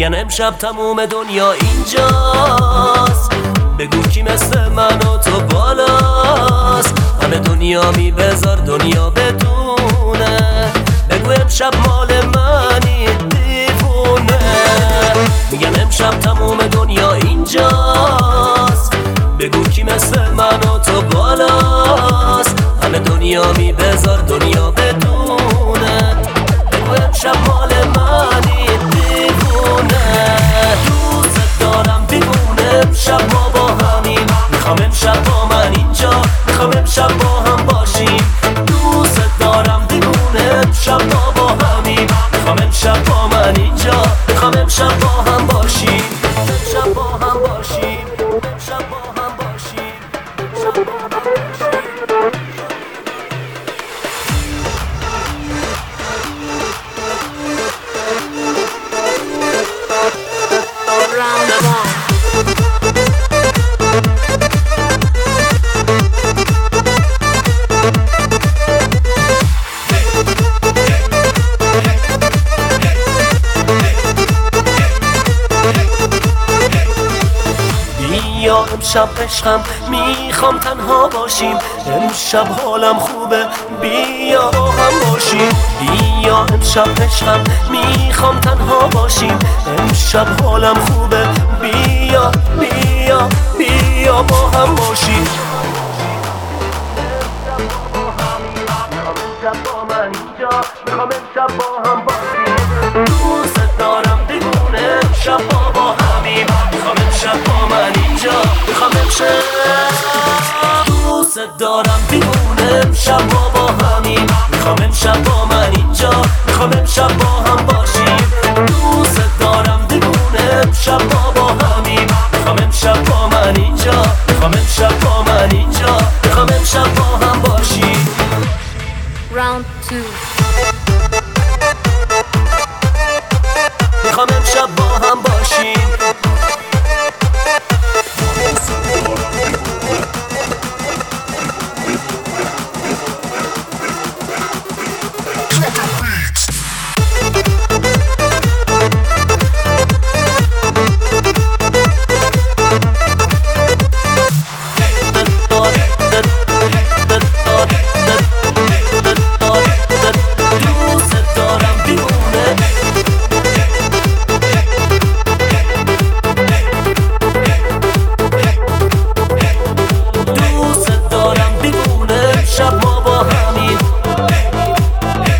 میگن امشب تموم دنیا اینجاست، بگو کی مثل من و تو بالاست. همه دنیا بذار دنیا بدونه، بگو امشب مال منی دیوونه. میگن امشب تموم دنیا اینجاست، بگو کی مثل من و تو بالاست. همه دنیا بذار دنیا بدونه، بگو امشب مال منی دیوونه. دوست دارم دیوونه، امشب ما با همیم، میخوام امشب با من اینجا، میخوام امشب با هم باشیم. دوست دارم دیوونه، امشب ما با همیم، میخوام امشب با من اینجا، میخوام امشب با هم باشیم. امشب با هم باشیم، امشب با هم باشیم، امشب با هم باشیم. بیا امشب عشقم میخوام تنها باشیم، امشب حالم خوبه بیا با هم باشیم. بیا امشب عشقم میخوام تنها باشیم، امشب حالم خوبه بیا بیا بیا با هم باشیم. امشب با من اینجا، میخوام امشب با هم باشیم. دوست دارم دیوونه، امشب با همیم، میخوام امشب با من اینجا، میخوام امشب. دوست دارم دیوونه، امشب با همیم، میخوام امشب با من اینجا، میخوام امشب با